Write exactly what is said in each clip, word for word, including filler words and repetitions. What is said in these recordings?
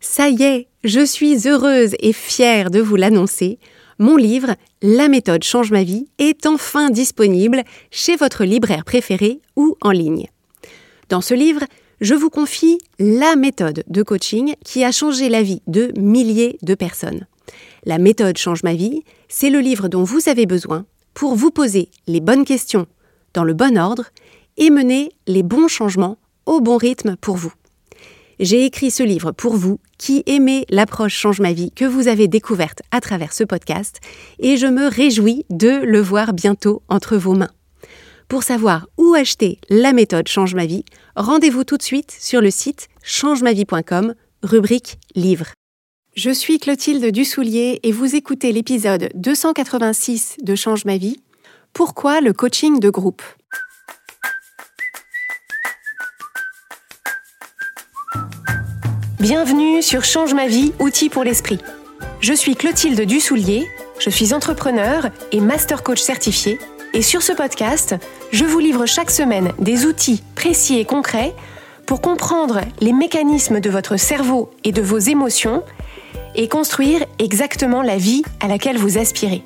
Ça y est, je suis heureuse et fière de vous l'annoncer. Mon livre « La méthode change ma vie » est enfin disponible chez votre libraire préféré ou en ligne. Dans ce livre, je vous confie la méthode de coaching qui a changé la vie de milliers de personnes. La méthode change ma vie, c'est le livre dont vous avez besoin pour vous poser les bonnes questions dans le bon ordre et mener les bons changements au bon rythme pour vous. J'ai écrit ce livre pour vous qui aimez l'approche Change ma vie que vous avez découverte à travers ce podcast et je me réjouis de le voir bientôt entre vos mains. Pour savoir où acheter la méthode Change ma vie, rendez-vous tout de suite sur le site change ma vie point com, rubrique livre. Je suis Clotilde Dussoulier et vous écoutez l'épisode deux cent quatre-vingt-six de Change ma vie. Pourquoi le coaching de groupe ? Bienvenue sur Change ma vie, outils pour l'esprit. Je suis Clotilde Dussoulier, je suis entrepreneur et master coach certifié et sur ce podcast, je vous livre chaque semaine des outils précis et concrets pour comprendre les mécanismes de votre cerveau et de vos émotions et construire exactement la vie à laquelle vous aspirez.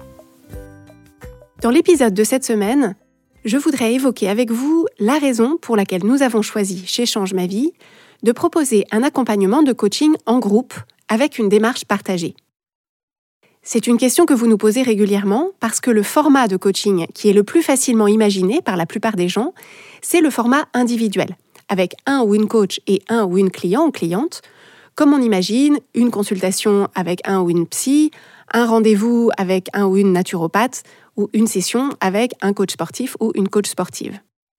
Dans l'épisode de cette semaine, je voudrais évoquer avec vous la raison pour laquelle nous avons choisi chez Change ma vie de proposer un accompagnement de coaching en groupe avec une démarche partagée. C'est une question que vous nous posez régulièrement parce que le format de coaching qui est le plus facilement imaginé par la plupart des gens, c'est le format individuel, avec un ou une coach et un ou une client ou cliente, comme on imagine une consultation avec un ou une psy, un rendez-vous avec un ou une naturopathe ou une session avec un coach sportif ou une coach sportive.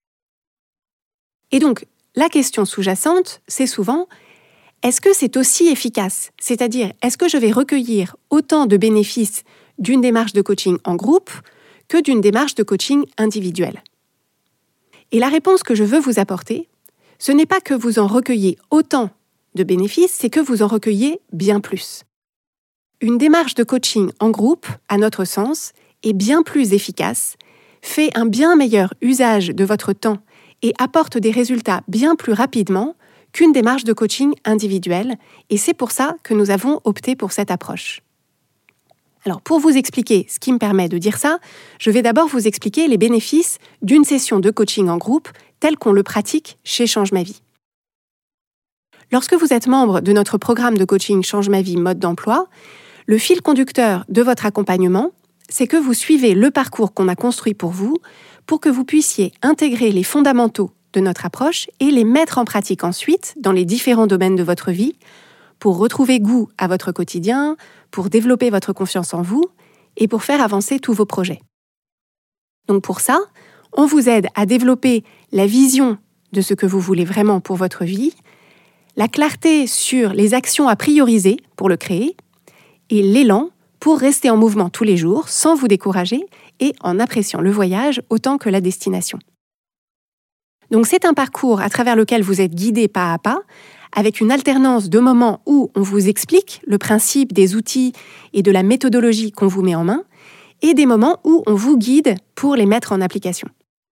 Et donc, la question sous-jacente, c'est souvent « est-ce que c'est aussi efficace ?» C'est-à-dire, est-ce que je vais recueillir autant de bénéfices d'une démarche de coaching en groupe que d'une démarche de coaching individuelle ? Et la réponse que je veux vous apporter, ce n'est pas que vous en recueillez autant de bénéfices, c'est que vous en recueillez bien plus. Une démarche de coaching en groupe, à notre sens, est bien plus efficace, fait un bien meilleur usage de votre temps et apporte des résultats bien plus rapidement qu'une démarche de coaching individuelle, et c'est pour ça que nous avons opté pour cette approche. Alors, pour vous expliquer ce qui me permet de dire ça, je vais d'abord vous expliquer les bénéfices d'une session de coaching en groupe telle qu'on le pratique chez Change ma vie. Lorsque vous êtes membre de notre programme de coaching Change ma vie mode d'emploi, le fil conducteur de votre accompagnement, c'est que vous suivez le parcours qu'on a construit pour vous pour que vous puissiez intégrer les fondamentaux de notre approche et les mettre en pratique ensuite dans les différents domaines de votre vie pour retrouver goût à votre quotidien, pour développer votre confiance en vous et pour faire avancer tous vos projets. Donc pour ça, on vous aide à développer la vision de ce que vous voulez vraiment pour votre vie, la clarté sur les actions à prioriser pour le créer et l'élan pour rester en mouvement tous les jours sans vous décourager et en appréciant le voyage autant que la destination. Donc c'est un parcours à travers lequel vous êtes guidé pas à pas, avec une alternance de moments où on vous explique le principe des outils et de la méthodologie qu'on vous met en main, et des moments où on vous guide pour les mettre en application.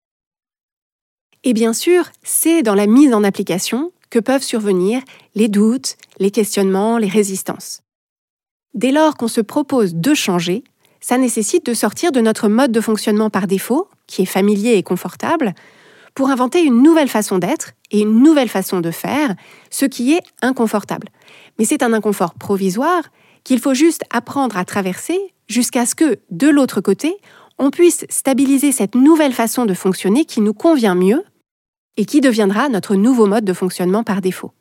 Et bien sûr, c'est dans la mise en application que peuvent survenir les doutes, les questionnements, les résistances. Dès lors qu'on se propose de changer, ça nécessite de sortir de notre mode de fonctionnement par défaut, qui est familier et confortable, pour inventer une nouvelle façon d'être et une nouvelle façon de faire, ce qui est inconfortable. Mais c'est un inconfort provisoire qu'il faut juste apprendre à traverser jusqu'à ce que, de l'autre côté, on puisse stabiliser cette nouvelle façon de fonctionner qui nous convient mieux et qui deviendra notre nouveau mode de fonctionnement par défaut.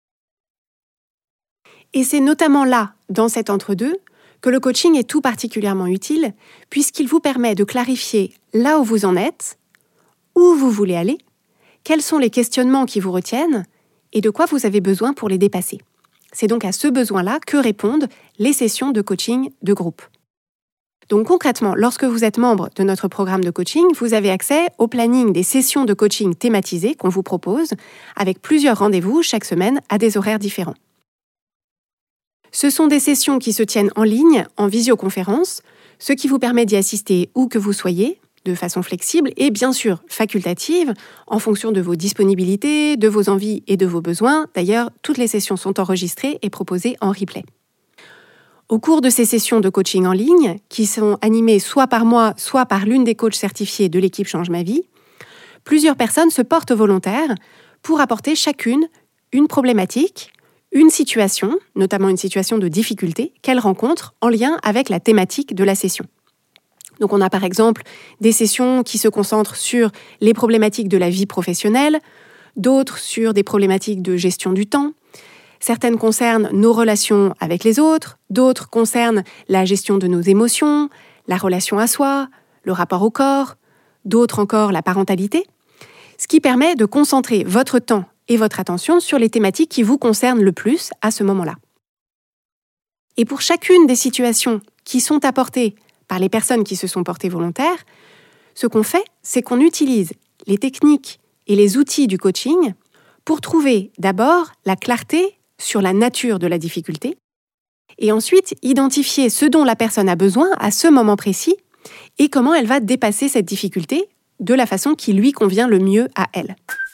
Et c'est notamment là, dans cet entre-deux, que le coaching est tout particulièrement utile, puisqu'il vous permet de clarifier là où vous en êtes, où vous voulez aller, quels sont les questionnements qui vous retiennent et de quoi vous avez besoin pour les dépasser. C'est donc à ce besoin-là que répondent les sessions de coaching de groupe. Donc concrètement, lorsque vous êtes membre de notre programme de coaching, vous avez accès au planning des sessions de coaching thématisées qu'on vous propose, avec plusieurs rendez-vous chaque semaine à des horaires différents. Ce sont des sessions qui se tiennent en ligne, en visioconférence, ce qui vous permet d'y assister où que vous soyez, de façon flexible et bien sûr facultative en fonction de vos disponibilités, de vos envies et de vos besoins. D'ailleurs, toutes les sessions sont enregistrées et proposées en replay. Au cours de ces sessions de coaching en ligne, qui sont animées soit par moi, soit par l'une des coachs certifiés de l'équipe Change ma vie, plusieurs personnes se portent volontaires pour apporter chacune une problématique, une situation, notamment une situation de difficulté, qu'elles rencontrent en lien avec la thématique de la session. Donc on a par exemple des sessions qui se concentrent sur les problématiques de la vie professionnelle, d'autres sur des problématiques de gestion du temps. Certaines concernent nos relations avec les autres, d'autres concernent la gestion de nos émotions, la relation à soi, le rapport au corps, d'autres encore la parentalité, ce qui permet de concentrer votre temps et votre attention sur les thématiques qui vous concernent le plus à ce moment-là. Et pour chacune des situations qui sont apportées par les personnes qui se sont portées volontaires, ce qu'on fait, c'est qu'on utilise les techniques et les outils du coaching pour trouver d'abord la clarté sur la nature de la difficulté et ensuite identifier ce dont la personne a besoin à ce moment précis et comment elle va dépasser cette difficulté de la façon qui lui convient le mieux à elle.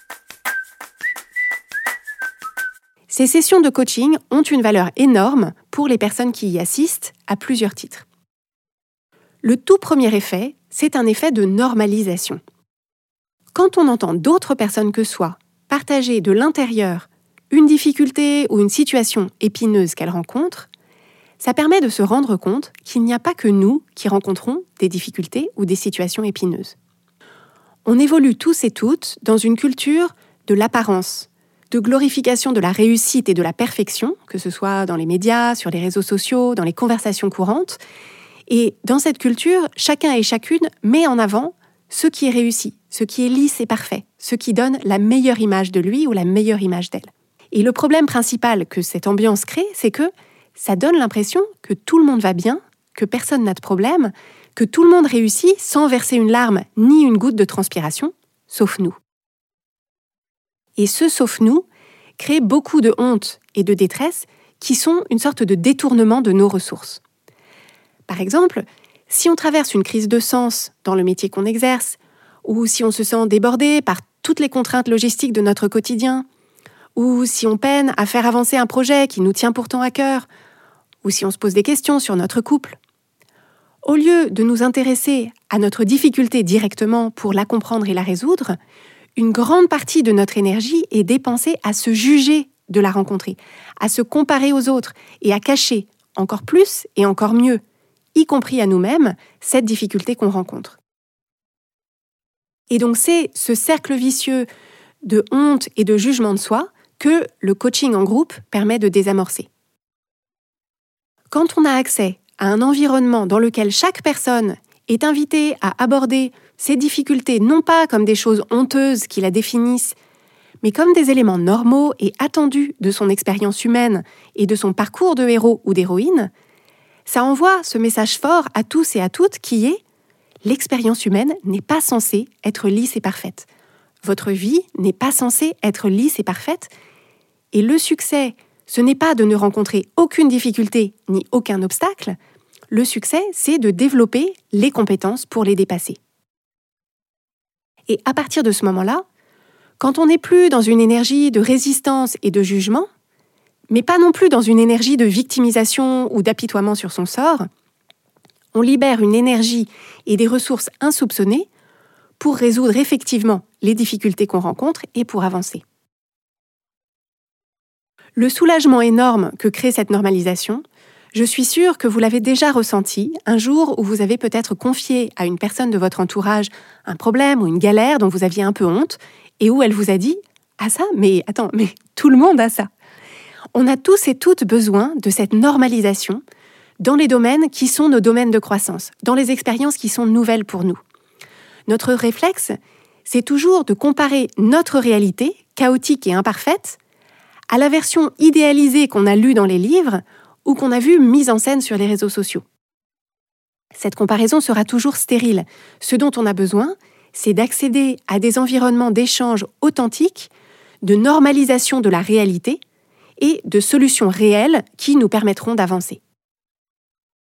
Ces sessions de coaching ont une valeur énorme pour les personnes qui y assistent à plusieurs titres. Le tout premier effet, c'est un effet de normalisation. Quand on entend d'autres personnes que soi partager de l'intérieur une difficulté ou une situation épineuse qu'elles rencontrent, ça permet de se rendre compte qu'il n'y a pas que nous qui rencontrons des difficultés ou des situations épineuses. On évolue tous et toutes dans une culture de l'apparence, de glorification de la réussite et de la perfection, que ce soit dans les médias, sur les réseaux sociaux, dans les conversations courantes. Et dans cette culture, chacun et chacune met en avant ce qui est réussi, ce qui est lisse et parfait, ce qui donne la meilleure image de lui ou la meilleure image d'elle. Et le problème principal que cette ambiance crée, c'est que ça donne l'impression que tout le monde va bien, que personne n'a de problème, que tout le monde réussit sans verser une larme ni une goutte de transpiration, sauf nous. Et ce « sauf nous » crée beaucoup de honte et de détresse qui sont une sorte de détournement de nos ressources. Par exemple, si on traverse une crise de sens dans le métier qu'on exerce, ou si on se sent débordé par toutes les contraintes logistiques de notre quotidien, ou si on peine à faire avancer un projet qui nous tient pourtant à cœur, ou si on se pose des questions sur notre couple, au lieu de nous intéresser à notre difficulté directement pour la comprendre et la résoudre, une grande partie de notre énergie est dépensée à se juger de la rencontrer, à se comparer aux autres et à cacher encore plus et encore mieux, y compris à nous-mêmes, cette difficulté qu'on rencontre. Et donc c'est ce cercle vicieux de honte et de jugement de soi que le coaching en groupe permet de désamorcer. Quand on a accès à un environnement dans lequel chaque personne est invitée à aborder ses difficultés non pas comme des choses honteuses qui la définissent, mais comme des éléments normaux et attendus de son expérience humaine et de son parcours de héros ou d'héroïne, ça envoie ce message fort à tous et à toutes qui est « l'expérience humaine n'est pas censée être lisse et parfaite. Votre vie n'est pas censée être lisse et parfaite. Et le succès, ce n'est pas de ne rencontrer aucune difficulté ni aucun obstacle. Le succès, c'est de développer les compétences pour les dépasser. » Et à partir de ce moment-là, quand on n'est plus dans une énergie de résistance et de jugement, mais pas non plus dans une énergie de victimisation ou d'apitoiement sur son sort, on libère une énergie et des ressources insoupçonnées pour résoudre effectivement les difficultés qu'on rencontre et pour avancer. Le soulagement énorme que crée cette normalisation, je suis sûre que vous l'avez déjà ressenti un jour où vous avez peut-être confié à une personne de votre entourage un problème ou une galère dont vous aviez un peu honte et où elle vous a dit « Ah ça, mais attends, mais tout le monde a ça !» On a tous et toutes besoin de cette normalisation dans les domaines qui sont nos domaines de croissance, dans les expériences qui sont nouvelles pour nous. Notre réflexe, c'est toujours de comparer notre réalité, chaotique et imparfaite, à la version idéalisée qu'on a lue dans les livres ou qu'on a vue mise en scène sur les réseaux sociaux. Cette comparaison sera toujours stérile. Ce dont on a besoin, c'est d'accéder à des environnements d'échange authentiques, de normalisation de la réalité et de solutions réelles qui nous permettront d'avancer.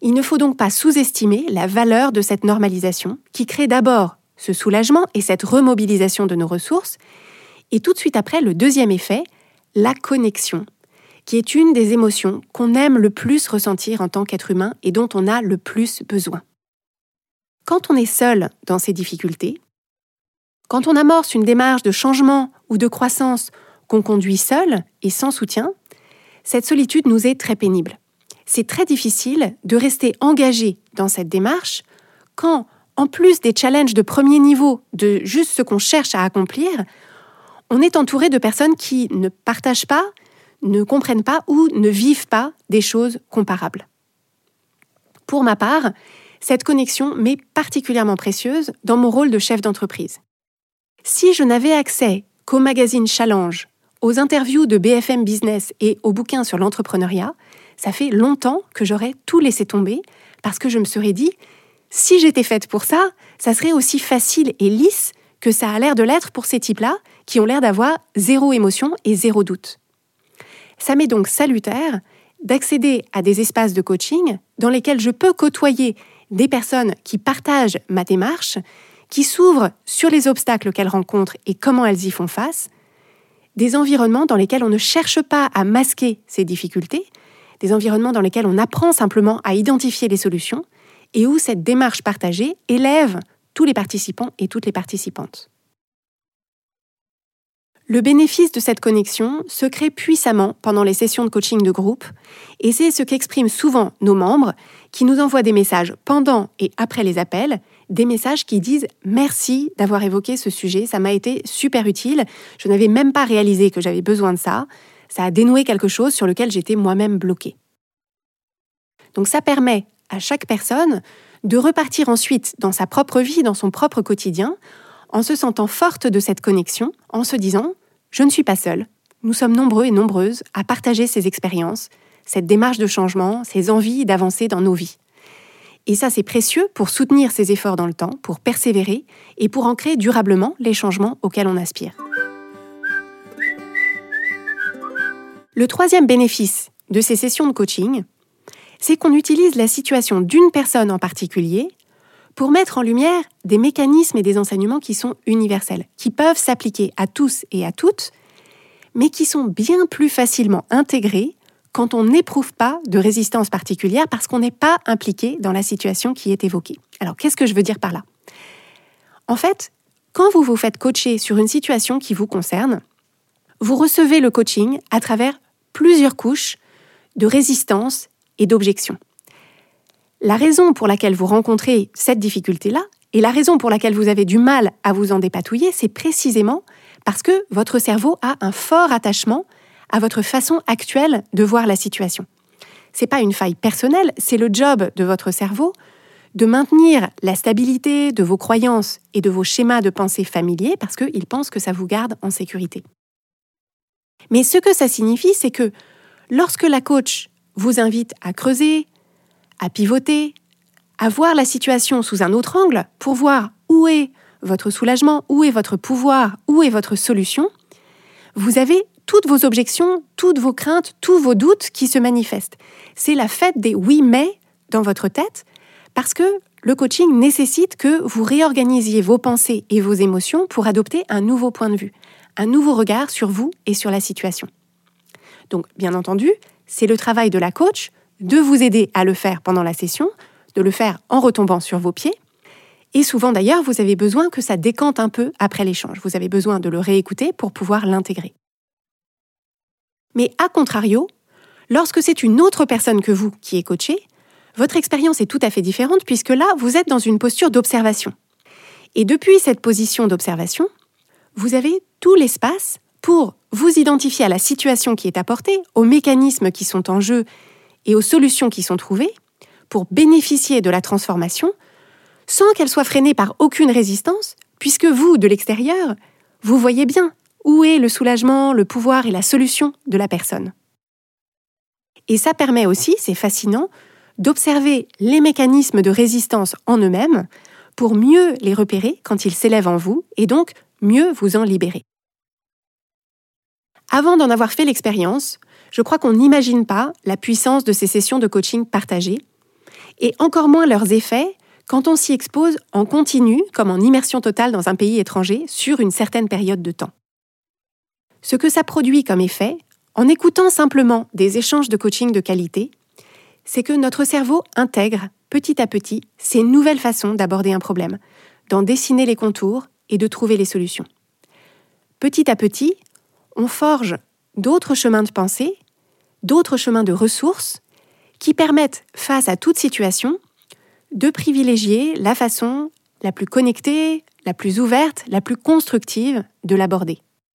Il ne faut donc pas sous-estimer la valeur de cette normalisation qui crée d'abord ce soulagement et cette remobilisation de nos ressources, et tout de suite après, le deuxième effet, la connexion, qui est une des émotions qu'on aime le plus ressentir en tant qu'être humain et dont on a le plus besoin. Quand on est seul dans ces difficultés, quand on amorce une démarche de changement ou de croissance qu'on conduit seul et sans soutien, cette solitude nous est très pénible. C'est très difficile de rester engagé dans cette démarche quand, en plus des challenges de premier niveau, de juste ce qu'on cherche à accomplir, on est entouré de personnes qui ne partagent pas, ne comprennent pas ou ne vivent pas des choses comparables. Pour ma part, cette connexion m'est particulièrement précieuse dans mon rôle de chef d'entreprise. Si je n'avais accès qu'au magazine Challenge, aux interviews de B F M Business et aux bouquins sur l'entrepreneuriat, ça fait longtemps que j'aurais tout laissé tomber parce que je me serais dit, si j'étais faite pour ça, ça serait aussi facile et lisse que ça a l'air de l'être pour ces types-là qui ont l'air d'avoir zéro émotion et zéro doute. Ça m'est donc salutaire d'accéder à des espaces de coaching dans lesquels je peux côtoyer des personnes qui partagent ma démarche, qui s'ouvrent sur les obstacles qu'elles rencontrent et comment elles y font face, des environnements dans lesquels on ne cherche pas à masquer ces difficultés, des environnements dans lesquels on apprend simplement à identifier les solutions et où cette démarche partagée élève tous les participants et toutes les participantes. Le bénéfice de cette connexion se crée puissamment pendant les sessions de coaching de groupe et c'est ce qu'expriment souvent nos membres qui nous envoient des messages pendant et après les appels, des messages qui disent « Merci d'avoir évoqué ce sujet, ça m'a été super utile, je n'avais même pas réalisé que j'avais besoin de ça, ça a dénoué quelque chose sur lequel j'étais moi-même bloquée. » Donc ça permet à chaque personne de repartir ensuite dans sa propre vie, dans son propre quotidien, en se sentant forte de cette connexion, en se disant « Je ne suis pas seule, nous sommes nombreux et nombreuses à partager ces expériences, cette démarche de changement, ces envies d'avancer dans nos vies. » Et ça, c'est précieux pour soutenir ces efforts dans le temps, pour persévérer et pour ancrer durablement les changements auxquels on aspire. Le troisième bénéfice de ces sessions de coaching, c'est qu'on utilise la situation d'une personne en particulier pour mettre en lumière des mécanismes et des enseignements qui sont universels, qui peuvent s'appliquer à tous et à toutes, mais qui sont bien plus facilement intégrés quand on n'éprouve pas de résistance particulière parce qu'on n'est pas impliqué dans la situation qui est évoquée. Alors, qu'est-ce que je veux dire par là ? En fait, quand vous vous faites coacher sur une situation qui vous concerne, vous recevez le coaching à travers plusieurs couches de résistance et d'objection. La raison pour laquelle vous rencontrez cette difficulté-là et la raison pour laquelle vous avez du mal à vous en dépatouiller, c'est précisément parce que votre cerveau a un fort attachement à votre façon actuelle de voir la situation. Ce n'est pas une faille personnelle, c'est le job de votre cerveau de maintenir la stabilité de vos croyances et de vos schémas de pensée familiers parce qu'il pense que ça vous garde en sécurité. Mais ce que ça signifie, c'est que lorsque la coach vous invite à creuser, à pivoter, à voir la situation sous un autre angle pour voir où est votre soulagement, où est votre pouvoir, où est votre solution, vous avez toutes vos objections, toutes vos craintes, tous vos doutes qui se manifestent. C'est la fête des oui mais dans votre tête parce que le coaching nécessite que vous réorganisiez vos pensées et vos émotions pour adopter un nouveau point de vue, un nouveau regard sur vous et sur la situation. Donc, bien entendu, c'est le travail de la coach de vous aider à le faire pendant la session, de le faire en retombant sur vos pieds. Et souvent d'ailleurs, vous avez besoin que ça décante un peu après l'échange. Vous avez besoin de le réécouter pour pouvoir l'intégrer. Mais à contrario, lorsque c'est une autre personne que vous qui est coachée, votre expérience est tout à fait différente puisque là, vous êtes dans une posture d'observation. Et depuis cette position d'observation, vous avez tout l'espace pour vous identifier à la situation qui est apportée, aux mécanismes qui sont en jeu et aux solutions qui sont trouvées, pour bénéficier de la transformation sans qu'elle soit freinée par aucune résistance, puisque vous, de l'extérieur, vous voyez bien où est le soulagement, le pouvoir et la solution de la personne. Et ça permet aussi, c'est fascinant, d'observer les mécanismes de résistance en eux-mêmes pour mieux les repérer quand ils s'élèvent en vous et donc mieux vous en libérer. Avant d'en avoir fait l'expérience, je crois qu'on n'imagine pas la puissance de ces sessions de coaching partagées et encore moins leurs effets quand on s'y expose en continu, comme en immersion totale dans un pays étranger, sur une certaine période de temps. Ce que ça produit comme effet, en écoutant simplement des échanges de coaching de qualité, c'est que notre cerveau intègre petit à petit ces nouvelles façons d'aborder un problème, d'en dessiner les contours et de trouver les solutions. Petit à petit, on forge d'autres chemins de pensée, d'autres chemins de ressources qui permettent, face à toute situation, de privilégier la façon la plus connectée, la plus ouverte, la plus constructive de l'aborder.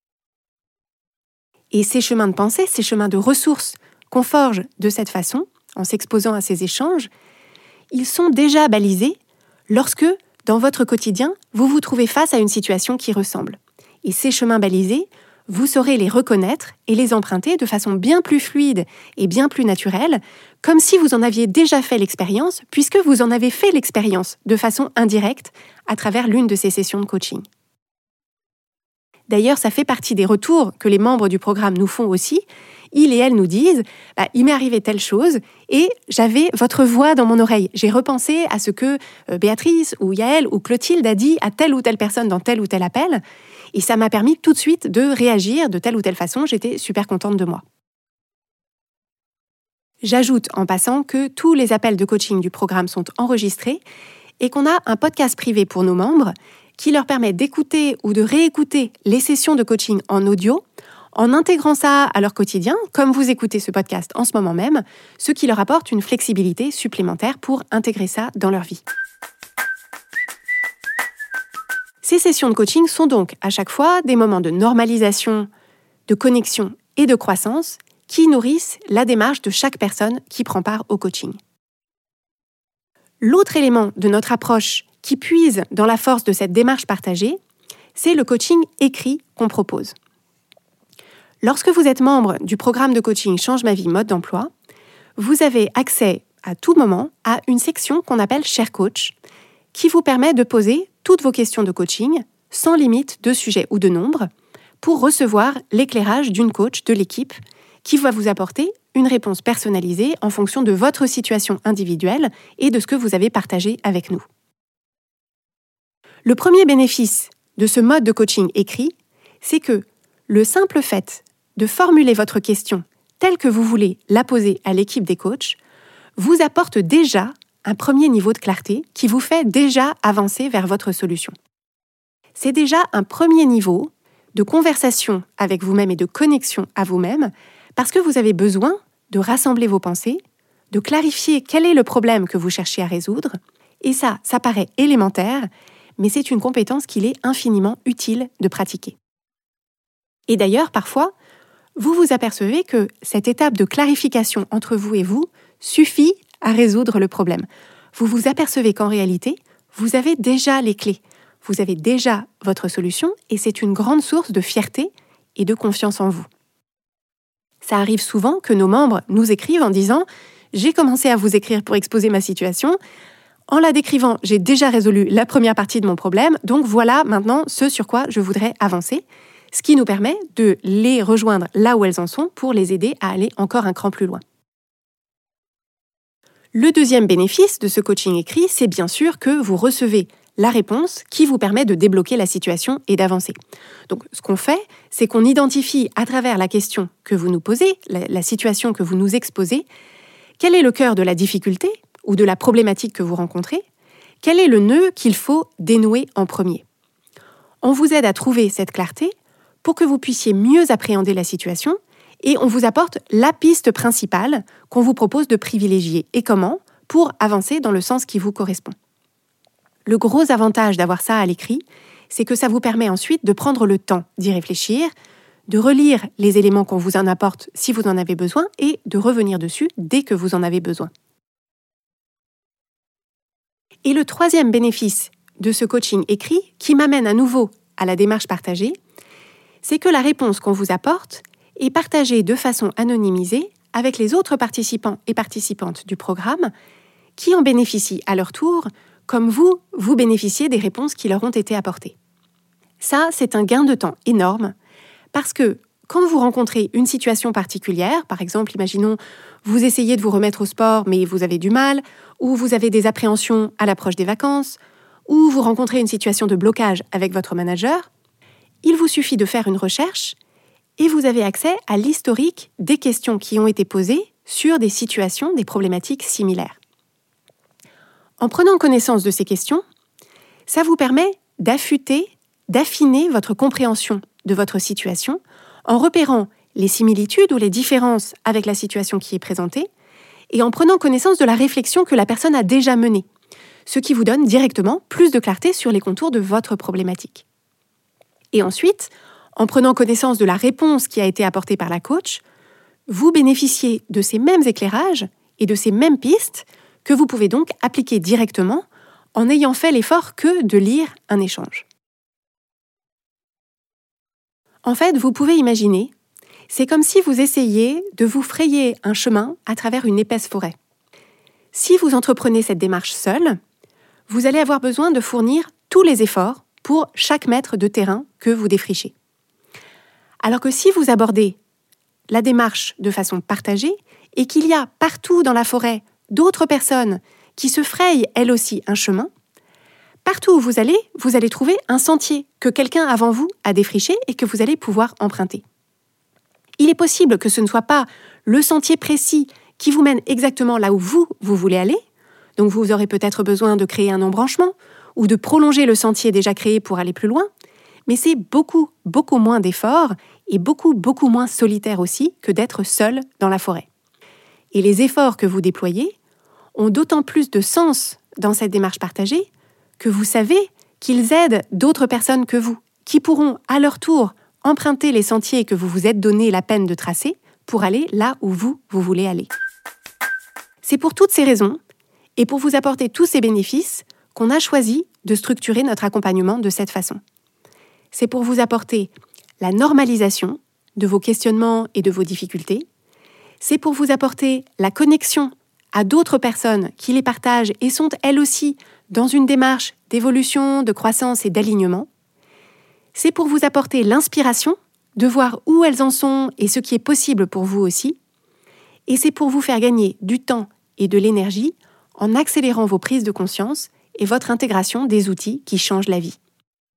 Et ces chemins de pensée, ces chemins de ressources qu'on forge de cette façon, en s'exposant à ces échanges, ils sont déjà balisés lorsque, dans votre quotidien, vous vous trouvez face à une situation qui ressemble. Et ces chemins balisés, vous saurez les reconnaître et les emprunter de façon bien plus fluide et bien plus naturelle, comme si vous en aviez déjà fait l'expérience, puisque vous en avez fait l'expérience de façon indirecte à travers l'une de ces sessions de coaching. D'ailleurs, ça fait partie des retours que les membres du programme nous font aussi. Ils et elles nous disent bah, « il m'est arrivé telle chose et j'avais votre voix dans mon oreille. J'ai repensé à ce que euh, Béatrice ou Yaël ou Clotilde a dit à telle ou telle personne dans tel ou tel appel. Et ça m'a permis tout de suite de réagir de telle ou telle façon. J'étais super contente de moi. » J'ajoute en passant que tous les appels de coaching du programme sont enregistrés et qu'on a un podcast privé pour nos membres qui leur permet d'écouter ou de réécouter les sessions de coaching en audio en intégrant ça à leur quotidien, comme vous écoutez ce podcast en ce moment même, ce qui leur apporte une flexibilité supplémentaire pour intégrer ça dans leur vie. Ces sessions de coaching sont donc à chaque fois des moments de normalisation, de connexion et de croissance qui nourrissent la démarche de chaque personne qui prend part au coaching. L'autre élément de notre approche qui puise dans la force de cette démarche partagée, c'est le coaching écrit qu'on propose. Lorsque vous êtes membre du programme de coaching Change ma vie mode d'emploi, vous avez accès à tout moment à une section qu'on appelle Share Coach, qui vous permet de poser toutes vos questions de coaching, sans limite de sujet ou de nombre, pour recevoir l'éclairage d'une coach de l'équipe qui va vous apporter une réponse personnalisée en fonction de votre situation individuelle et de ce que vous avez partagé avec nous. Le premier bénéfice de ce mode de coaching écrit, c'est que le simple fait de formuler votre question telle que vous voulez la poser à l'équipe des coachs vous apporte déjà un premier niveau de clarté qui vous fait déjà avancer vers votre solution. C'est déjà un premier niveau de conversation avec vous-même et de connexion à vous-même parce que vous avez besoin de rassembler vos pensées, de clarifier quel est le problème que vous cherchez à résoudre. Et ça, ça paraît élémentaire, mais c'est une compétence qu'il est infiniment utile de pratiquer. Et d'ailleurs, parfois, vous vous apercevez que cette étape de clarification entre vous et vous suffit à résoudre le problème. Vous vous apercevez qu'en réalité, vous avez déjà les clés. Vous avez déjà votre solution et c'est une grande source de fierté et de confiance en vous. Ça arrive souvent que nos membres nous écrivent en disant « J'ai commencé à vous écrire pour exposer ma situation. En la décrivant, j'ai déjà résolu la première partie de mon problème, donc voilà maintenant ce sur quoi je voudrais avancer. » Ce qui nous permet de les rejoindre là où elles en sont pour les aider à aller encore un cran plus loin. Le deuxième bénéfice de ce coaching écrit, c'est bien sûr que vous recevez la réponse qui vous permet de débloquer la situation et d'avancer. Donc, ce qu'on fait, c'est qu'on identifie à travers la question que vous nous posez, la, la situation que vous nous exposez, quel est le cœur de la difficulté ou de la problématique que vous rencontrez, quel est le nœud qu'il faut dénouer en premier. On vous aide à trouver cette clarté pour que vous puissiez mieux appréhender la situation et on vous apporte la piste principale qu'on vous propose de privilégier. Et comment ? Pour avancer dans le sens qui vous correspond. Le gros avantage d'avoir ça à l'écrit, c'est que ça vous permet ensuite de prendre le temps d'y réfléchir, de relire les éléments qu'on vous en apporte si vous en avez besoin et de revenir dessus dès que vous en avez besoin. Et le troisième bénéfice de ce coaching écrit, qui m'amène à nouveau à la démarche partagée, c'est que la réponse qu'on vous apporte est partagée de façon anonymisée avec les autres participants et participantes du programme qui en bénéficient à leur tour, comme vous, vous bénéficiez des réponses qui leur ont été apportées. Ça, c'est un gain de temps énorme parce que quand vous rencontrez une situation particulière, par exemple, imaginons, vous essayez de vous remettre au sport, mais vous avez du mal, ou vous avez des appréhensions à l'approche des vacances, ou vous rencontrez une situation de blocage avec votre manager, il vous suffit de faire une recherche et vous avez accès à l'historique des questions qui ont été posées sur des situations, des problématiques similaires. En prenant connaissance de ces questions, ça vous permet d'affûter, d'affiner votre compréhension de votre situation en repérant les similitudes ou les différences avec la situation qui est présentée et en prenant connaissance de la réflexion que la personne a déjà menée, ce qui vous donne directement plus de clarté sur les contours de votre problématique. Et ensuite, en prenant connaissance de la réponse qui a été apportée par la coach, vous bénéficiez de ces mêmes éclairages et de ces mêmes pistes que vous pouvez donc appliquer directement en n'ayant fait l'effort que de lire un échange. En fait, vous pouvez imaginer, c'est comme si vous essayiez de vous frayer un chemin à travers une épaisse forêt. Si vous entreprenez cette démarche seule, vous allez avoir besoin de fournir tous les efforts pour chaque mètre de terrain que vous défrichez. Alors que si vous abordez la démarche de façon partagée et qu'il y a partout dans la forêt d'autres personnes qui se frayent elles aussi un chemin, partout où vous allez, vous allez trouver un sentier que quelqu'un avant vous a défriché et que vous allez pouvoir emprunter. Il est possible que ce ne soit pas le sentier précis qui vous mène exactement là où vous, vous voulez aller, donc vous aurez peut-être besoin de créer un embranchement ou de prolonger le sentier déjà créé pour aller plus loin, mais c'est beaucoup, beaucoup moins d'efforts et beaucoup, beaucoup moins solitaire aussi que d'être seul dans la forêt. Et les efforts que vous déployez ont d'autant plus de sens dans cette démarche partagée que vous savez qu'ils aident d'autres personnes que vous, qui pourront à leur tour emprunter les sentiers que vous vous êtes donné la peine de tracer pour aller là où vous, vous voulez aller. C'est pour toutes ces raisons, et pour vous apporter tous ces bénéfices, qu'on a choisi de structurer notre accompagnement de cette façon. C'est pour vous apporter la normalisation de vos questionnements et de vos difficultés. C'est pour vous apporter la connexion à d'autres personnes qui les partagent et sont elles aussi dans une démarche d'évolution, de croissance et d'alignement. C'est pour vous apporter l'inspiration de voir où elles en sont et ce qui est possible pour vous aussi. Et c'est pour vous faire gagner du temps et de l'énergie en accélérant vos prises de conscience et votre intégration des outils qui changent la vie.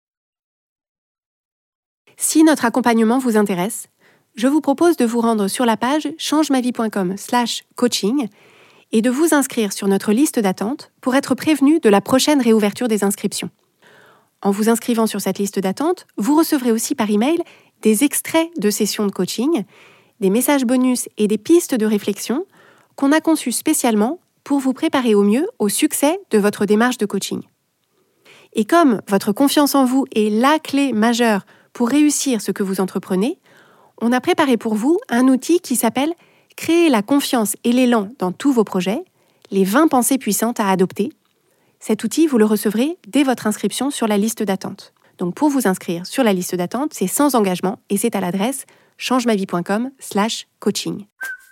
Si notre accompagnement vous intéresse, je vous propose de vous rendre sur la page changemavie point com slash coaching et de vous inscrire sur notre liste d'attente pour être prévenu de la prochaine réouverture des inscriptions. En vous inscrivant sur cette liste d'attente, vous recevrez aussi par email des extraits de sessions de coaching, des messages bonus et des pistes de réflexion qu'on a conçus spécialement pour vous préparer au mieux au succès de votre démarche de coaching. Et comme votre confiance en vous est la clé majeure pour réussir ce que vous entreprenez, on a préparé pour vous un outil qui s'appelle « Créer la confiance et l'élan dans tous vos projets, les vingt pensées puissantes à adopter ». Cet outil, vous le recevrez dès votre inscription sur la liste d'attente. Donc pour vous inscrire sur la liste d'attente, c'est sans engagement et c'est à l'adresse changemavie point com slash coaching.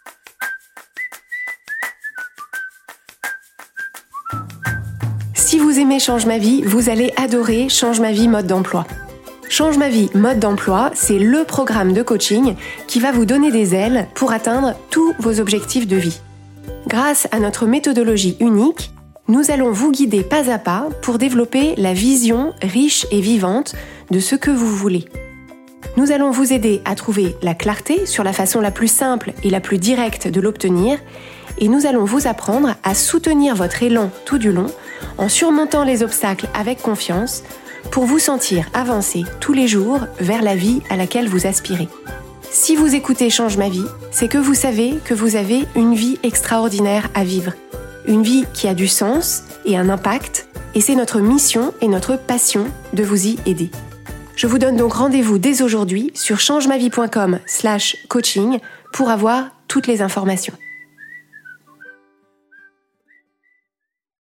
Si vous aimez Change ma vie, vous allez adorer Change ma vie mode d'emploi. Change ma vie mode d'emploi, c'est le programme de coaching qui va vous donner des ailes pour atteindre tous vos objectifs de vie. Grâce à notre méthodologie unique, nous allons vous guider pas à pas pour développer la vision riche et vivante de ce que vous voulez. Nous allons vous aider à trouver la clarté sur la façon la plus simple et la plus directe de l'obtenir et nous allons vous apprendre à soutenir votre élan tout du long en surmontant les obstacles avec confiance pour vous sentir avancer tous les jours vers la vie à laquelle vous aspirez. Si vous écoutez Change ma vie, c'est que vous savez que vous avez une vie extraordinaire à vivre. Une vie qui a du sens et un impact, et c'est notre mission et notre passion de vous y aider. Je vous donne donc rendez-vous dès aujourd'hui sur changemavie point com slash coaching pour avoir toutes les informations.